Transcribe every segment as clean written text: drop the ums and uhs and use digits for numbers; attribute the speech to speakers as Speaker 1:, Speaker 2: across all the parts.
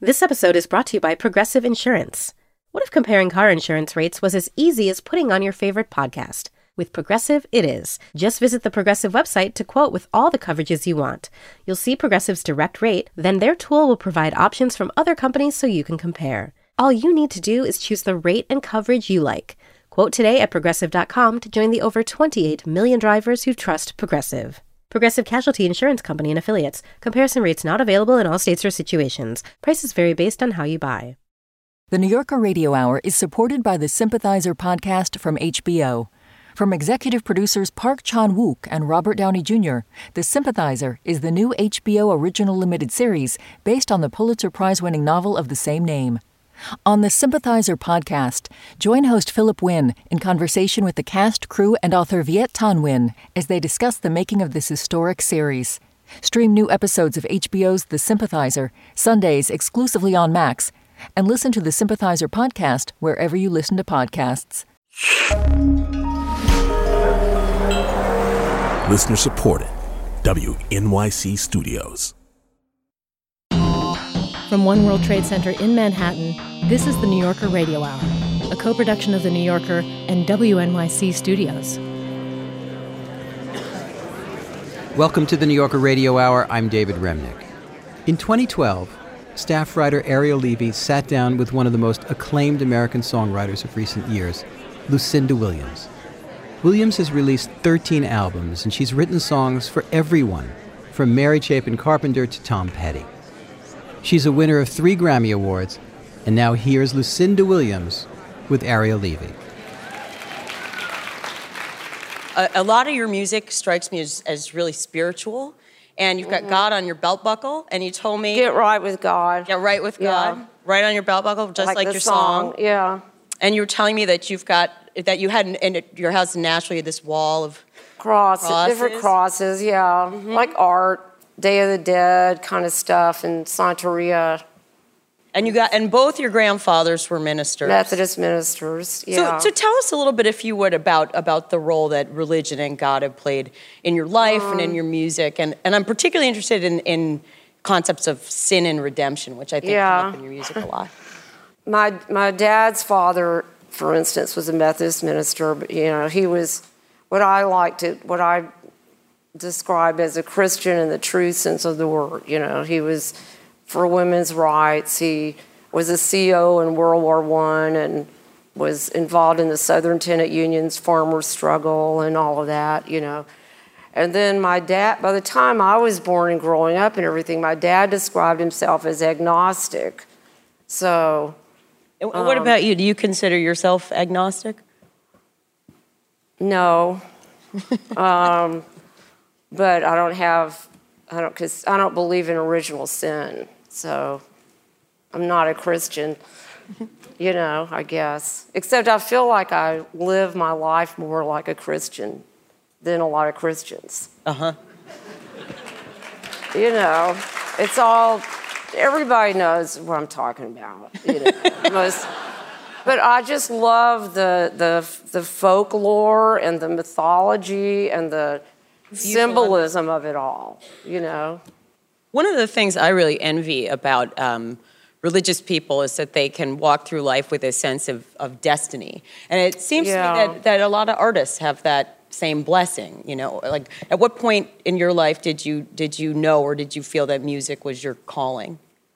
Speaker 1: This episode is brought to you by Progressive Insurance. What if comparing car insurance rates was as easy as putting on your favorite podcast? With Progressive, it is. Just visit the Progressive website to quote with all the coverages you want. You'll see Progressive's direct rate, then their tool will provide options from other companies so you can compare. All you need to do is choose the rate and coverage you like. Quote today at Progressive.com to join the over 28 million drivers who trust Progressive. Progressive Casualty Insurance Company and Affiliates. Comparison rates not available in all states or situations. Prices vary based on how you buy.
Speaker 2: The New Yorker Radio Hour is supported by the Sympathizer podcast from HBO. From executive producers Park Chan-wook and Robert Downey Jr., The Sympathizer is the new HBO original limited series based on the Pulitzer Prize-winning novel of the same name. On the Sympathizer podcast, join host Philip Wynn in conversation with the cast, crew, and author Viet Thanh Nguyen as they discuss the making of this historic series. Stream new episodes of HBO's The Sympathizer, Sundays exclusively on Max, and listen to the Sympathizer podcast wherever you listen to podcasts.
Speaker 3: Listener supported. WNYC Studios.
Speaker 4: From One World Trade Center in Manhattan, this is the New Yorker Radio Hour, a co-production of The New Yorker and WNYC Studios.
Speaker 5: Welcome to the New Yorker Radio Hour. I'm David Remnick. In 2012, staff writer Ariel Levy sat down with one of the most acclaimed American songwriters of recent years, Lucinda Williams. Williams has released 13 albums, and she's written songs for everyone, from Mary Chapin Carpenter to Tom Petty. She's a winner of 3 Grammy Awards, and now here's Lucinda Williams with Ariel Levy.
Speaker 6: A lot of your music strikes me as really spiritual, and you've got God on your belt buckle, and you told me...
Speaker 7: Get right with God.
Speaker 6: Get right with God. Right on your belt buckle, just like your song.
Speaker 7: Yeah.
Speaker 6: And you were telling me that you had in your house in Nashville, you had this wall of crosses.
Speaker 7: Different crosses, yeah. Mm-hmm. Like art, Day of the Dead kind of stuff, and Santeria.
Speaker 6: And both your grandfathers were ministers.
Speaker 7: Methodist ministers, yeah.
Speaker 6: So tell us a little bit, if you would, about the role that religion and God have played in your life and in your music. And I'm particularly interested in concepts of sin and redemption, which I think come up in your music a lot.
Speaker 7: My dad's father, for instance, was a Methodist minister, but he was what I describe as a Christian in the true sense of the word. He was for women's rights. He was a CO in World War I and was involved in the Southern Tenant Union's farmer struggle and all of that, And then my dad, by the time I was born and growing up and everything, my dad described himself as agnostic. So...
Speaker 6: what about you? Do you consider yourself agnostic?
Speaker 7: No. But because I don't believe in original sin. So I'm not a Christian, I guess. Except I feel like I live my life more like a Christian than a lot of Christians.
Speaker 6: Uh-huh.
Speaker 7: It's all... Everybody knows what I'm talking about. But I just love the folklore and the mythology and the symbolism of it all,
Speaker 6: One of the things I really envy about religious people is that they can walk through life with a sense of destiny. And it seems to me that a lot of artists have that same blessing, Like, at what point in your life did you know, or did you feel that music was your calling?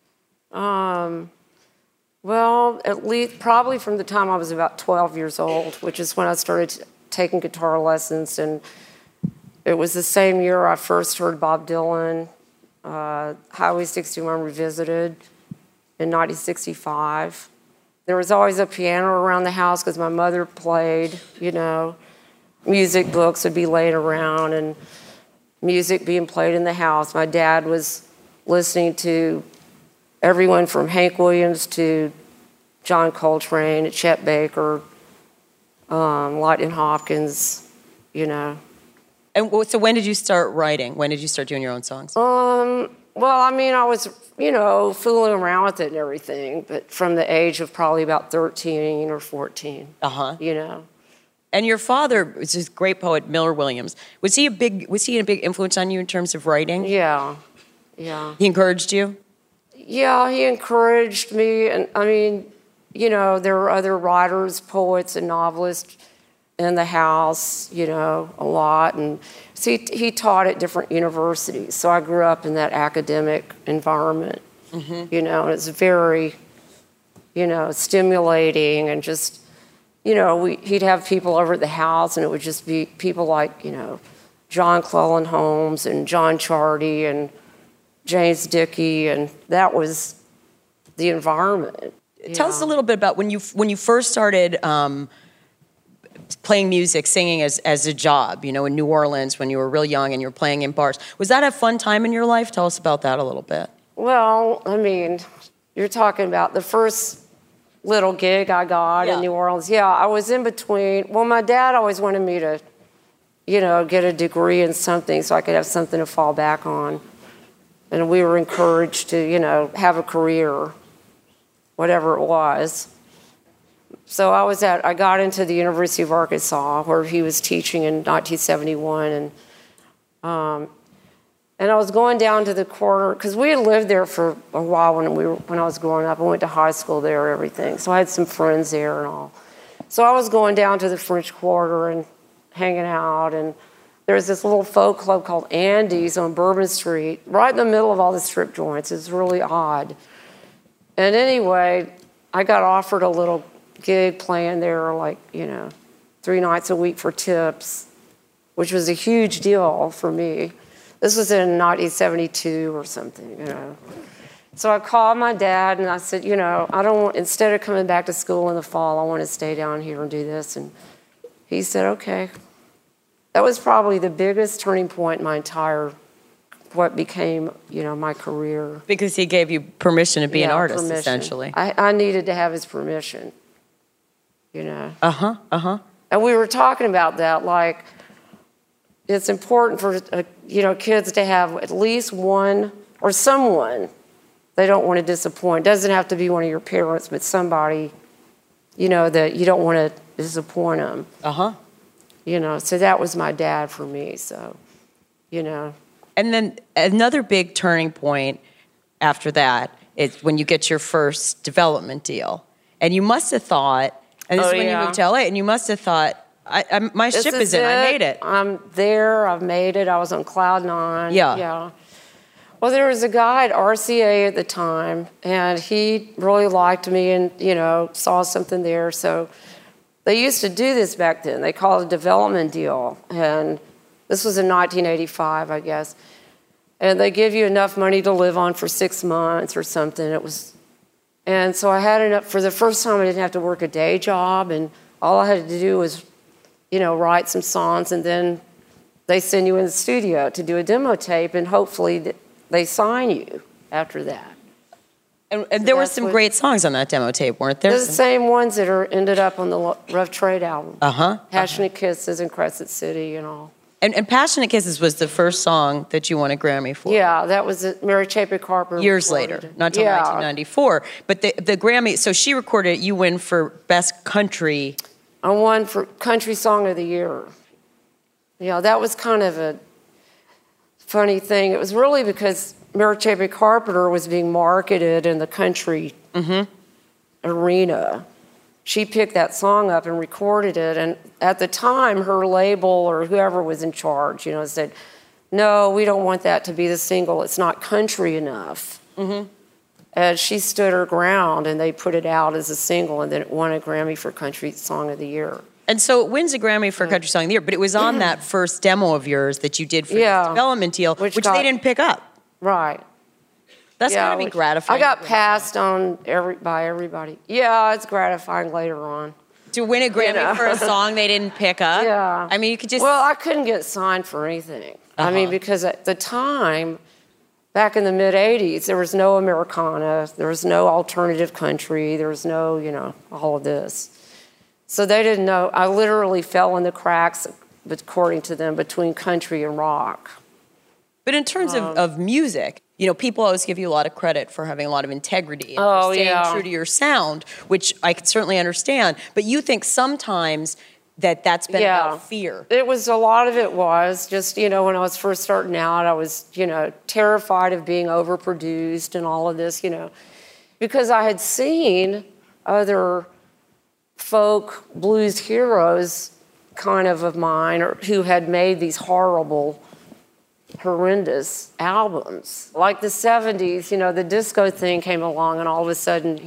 Speaker 7: Well, at least probably from the time I was about 12 years old, which is when I started taking guitar lessons, and it was the same year I first heard Bob Dylan, Highway 61 Revisited in 1965. There was always a piano around the house because my mother played, Music books would be laying around and music being played in the house. My dad was listening to everyone from Hank Williams to John Coltrane, Chet Baker, Lightning Hopkins, And
Speaker 6: so when did you start writing? When did you start doing your own songs?
Speaker 7: I was, fooling around with it and everything, but from the age of probably about 13 or 14.
Speaker 6: Uh-huh. And your father was this great poet, Miller Williams. Was he a big influence on you in terms of writing?
Speaker 7: Yeah.
Speaker 6: He encouraged you?
Speaker 7: Yeah, he encouraged me. And I mean, you know, there were other writers, poets, and novelists in the house, you know, a lot. And so he taught at different universities. So I grew up in that academic environment, you know, and it's very, you know, stimulating and just, you know, he'd have people over at the house and it would just be people like, you know, John Cleland Holmes and John Chardy and James Dickey, and that was the environment.
Speaker 6: Tell us a little bit about when you first started playing music, singing as a job, you know, in New Orleans when you were real young and you were playing in bars. Was that a fun time in your life? Tell us about that a little bit.
Speaker 7: Well, I mean, you're talking about the first little gig I got in New Orleans. Yeah, I was in between. Well, my dad always wanted me to, you know, get a degree in something so I could have something to fall back on. And we were encouraged to, you know, have a career, whatever it was. So I got into the University of Arkansas where he was teaching in 1971. And I was going down to the quarter, because we had lived there for a while when I was growing up. I went to high school there, everything. So I had some friends there and all. So I was going down to the French Quarter and hanging out, and there was this little folk club called Andy's on Bourbon Street, right in the middle of all the strip joints. It was really odd. And anyway, I got offered a little gig playing there, like, you know, 3 nights a week for tips, which was a huge deal for me. This was in 1972 or something, you know. So I called my dad and I said, you know, instead of coming back to school in the fall, I want to stay down here and do this. And he said, okay. That was probably the biggest turning point in my entire, what became, you know, my career.
Speaker 6: Because he gave you permission to be an artist, essentially.
Speaker 7: I needed to have his permission, you know. And we were talking about that, like, it's important for, you know, kids to have at least one or someone they don't want to disappoint. It doesn't have to be one of your parents, but somebody, you know, that you don't want to disappoint them. You know, so that was my dad for me, so, you know.
Speaker 6: And then another big turning point after that is when you get your first development deal. And you must have thought, and this is when you moved to LA, and you must have thought, my ship is in, I made it.
Speaker 7: I'm there, I've made it, I was on cloud 9. Yeah. Well, there was a guy at RCA at the time, and he really liked me and, you know, saw something there. So they used to do this back then. They called it a development deal. And this was in 1985, I guess. And they give you enough money to live on for 6 months or something. And so I had enough, for the first time I didn't have to work a day job, and all I had to do was, you know, write some songs, and then they send you in the studio to do a demo tape, and hopefully they sign you after that.
Speaker 6: And so there were some great songs on that demo tape, weren't there?
Speaker 7: The same ones that ended up on the Rough Trade album. Passionate Kisses and Crescent City and all.
Speaker 6: And Passionate Kisses was the first song that you won a Grammy for.
Speaker 7: Yeah, that was Mary Chapin Carpenter.
Speaker 6: Years later, not until 1994. But the Grammy, so she recorded it, you win for Best Country.
Speaker 7: I won for Country Song of the Year. Yeah, that was kind of a funny thing. It was really because Mary Chapin Carpenter was being marketed in the country arena. She picked that song up and recorded it, and at the time, her label or whoever was in charge, you know, said, no, we don't want that to be the single. It's not country enough. And she stood her ground, and they put it out as a single, and then it won a Grammy for Country Song of the Year.
Speaker 6: And so it wins a Grammy for Country Song of the Year, but it was on that first demo of yours that you did for this development deal, which they didn't pick up.
Speaker 7: Right.
Speaker 6: That's got to be gratifying.
Speaker 7: I got passed on by everybody. Yeah, it's gratifying later on.
Speaker 6: To win a Grammy for a song they didn't pick up?
Speaker 7: Yeah.
Speaker 6: I mean, you could just...
Speaker 7: Well, I couldn't get signed for anything. I mean, because at the time, back in the mid-'80s, there was no Americana, there was no alternative country, there was no, you know, all of this. So they didn't know. I literally fell in the cracks, according to them, between country and rock.
Speaker 6: But in terms of music, you know, people always give you a lot of credit for having a lot of integrity and for staying true to your sound, which I can certainly understand. But you think sometimes that's been about fear.
Speaker 7: It was, a lot of it was just, when I was first starting out, I was, terrified of being overproduced and all of this, because I had seen other folk blues heroes kind of mine who had made these horrible, horrendous albums. Like the 70s, the disco thing came along and all of a sudden,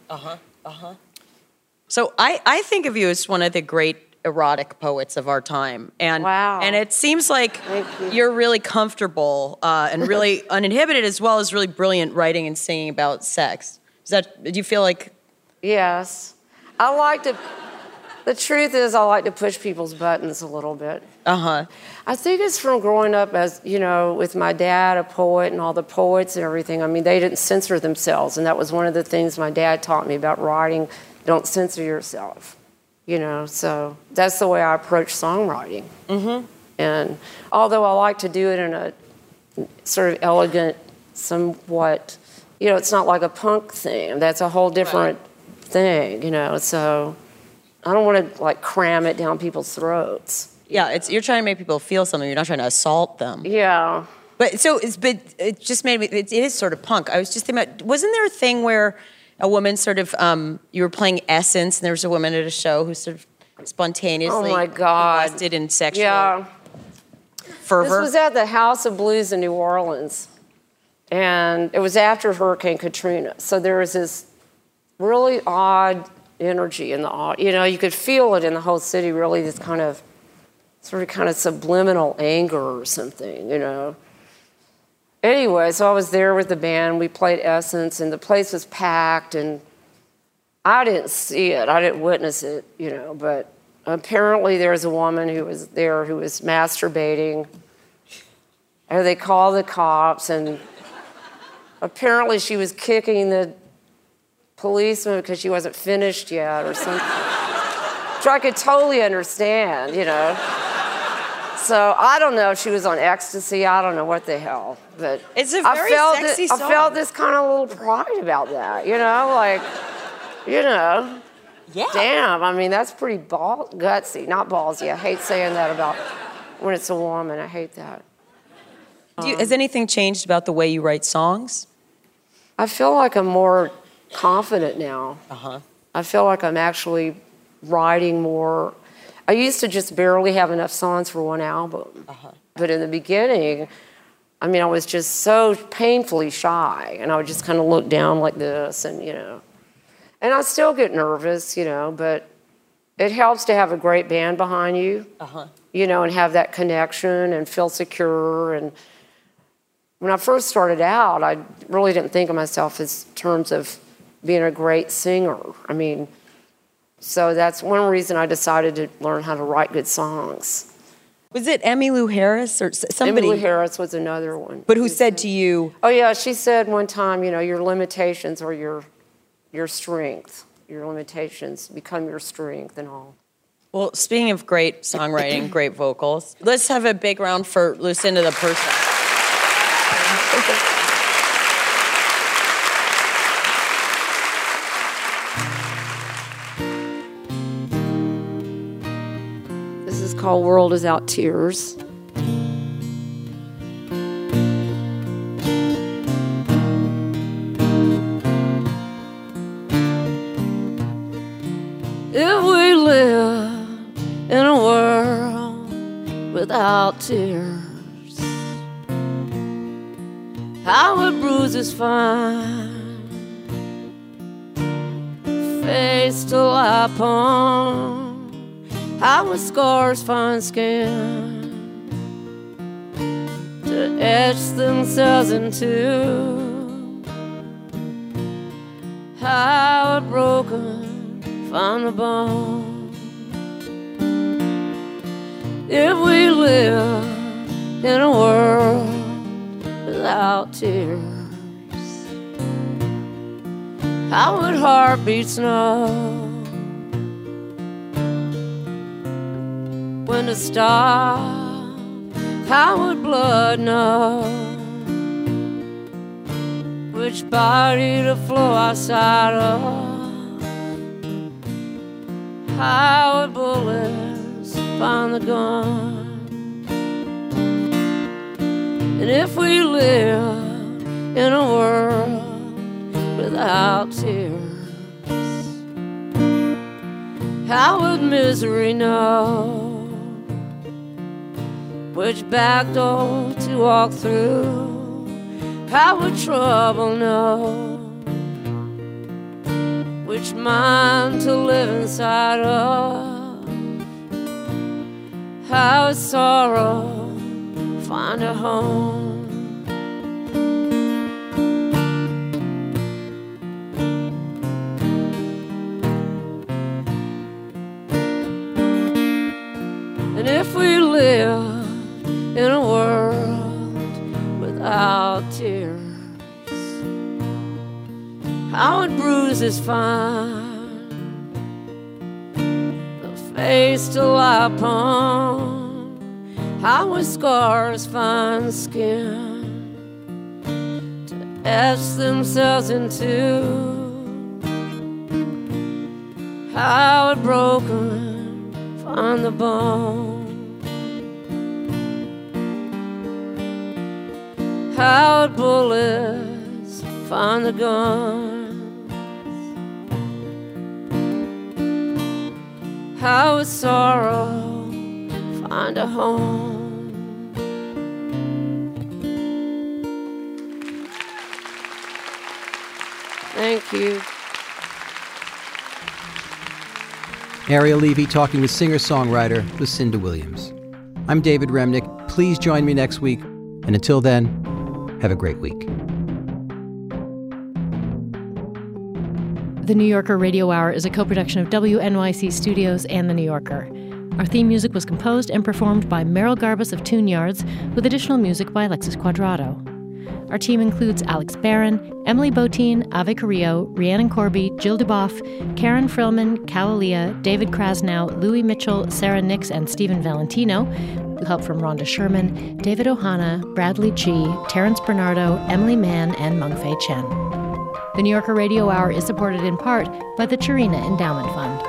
Speaker 6: So I think of you as one of the great erotic poets of our time. And,
Speaker 7: wow.
Speaker 6: And it seems like you're really comfortable and really uninhibited, as well as really brilliant writing and singing about sex. Do you feel like...
Speaker 7: Yes. The truth is, I like to push people's buttons a little bit.
Speaker 6: Uh-huh.
Speaker 7: I think it's from growing up as, with my dad, a poet, and all the poets and everything. I mean, they didn't censor themselves, and that was one of the things my dad taught me about writing. Don't censor yourself, So that's the way I approach songwriting.
Speaker 6: Mm-hmm.
Speaker 7: And although I like to do it in a sort of elegant, somewhat, it's not like a punk thing. That's a whole different thing, So I don't want to cram it down people's throats.
Speaker 6: Yeah, you're trying to make people feel something. You're not trying to assault them.
Speaker 7: Yeah.
Speaker 6: But it just made me. It is sort of punk. I was just thinking about. Wasn't there a thing where a woman sort of you were playing Essence, and there was a woman at a show who sort of spontaneously invested in sexual fervor?
Speaker 7: This was at the House of Blues in New Orleans, and it was after Hurricane Katrina. So there was this really odd energy in the you could feel it in the whole city. Really, this kind of subliminal anger or something, Anyway, so I was there with the band. We played Essence, and the place was packed, and I didn't see it. I didn't witness it, but apparently there was a woman who was there who was masturbating, and they called the cops, and apparently she was kicking the policeman because she wasn't finished yet or something, which I could totally understand, So I don't know if she was on ecstasy. I don't know what the hell. But
Speaker 6: it's a very sexy song.
Speaker 7: I felt this kind of little pride about that,
Speaker 6: Yeah.
Speaker 7: Damn, I mean, that's pretty gutsy. Not ballsy. I hate saying that about when it's a woman. I hate that.
Speaker 6: Has anything changed about the way you write songs?
Speaker 7: I feel like I'm more confident now.
Speaker 6: Uh-huh.
Speaker 7: I feel like I'm actually writing more. I used to just barely have enough songs for one album.
Speaker 6: Uh-huh.
Speaker 7: But in the beginning, I was just so painfully shy, and I would just kind of look down like this, and, And I still get nervous, but it helps to have a great band behind you, and have that connection and feel secure. And when I first started out, I really didn't think of myself in terms of being a great singer. So that's one reason I decided to learn how to write good songs.
Speaker 6: Was it Emmylou Harris or somebody?
Speaker 7: Emmylou Harris was another one.
Speaker 6: But who said to you?
Speaker 7: Oh, yeah, she said one time, your limitations are your strength. Your limitations become your strength and all.
Speaker 6: Well, speaking of great songwriting, great vocals, let's have a big round for Lucinda the person.
Speaker 7: This is called World Without Tears. If we live in a world without tears, how would bruises find face to lie upon? How would scars find skin to etch themselves into? How would broken find the bone? If we live in a world without tears, how would heartbeats know when to stop? How would blood know which body to flow outside of? How would bullets find the gun. And if we live in a world without tears, how would misery know which back door to walk through? How would trouble know which mind to live inside of? How would sorrow find a home? And if we live in a world without tears, how would bruises find the face to lie upon? How would scars find skin to etch themselves into? How would broken find the bone? How would bullets find the guns? How would sorrow find a home? Thank you.
Speaker 5: Ariel Levy talking with singer-songwriter Lucinda Williams. I'm David Remnick. Please join me next week. And until then, have a great week.
Speaker 4: The New Yorker Radio Hour is a co-production of WNYC Studios and The New Yorker. Our theme music was composed and performed by Merrill Garbus of Tune Yards, with additional music by Alexis Quadrado. Our team includes Alex Barron, Emily Botine, Ave Carrillo, Rhiannon Corby, Jill DuBoff, Karen Frillman, Calalia, David Krasnow, Louis Mitchell, Sarah Nix, and Stephen Valentino, with help from Rhonda Sherman, David Ohana, Bradley Chi, Terrence Bernardo, Emily Mann, and Mengfei Chen. The New Yorker Radio Hour is supported in part by the Chirina Endowment Fund.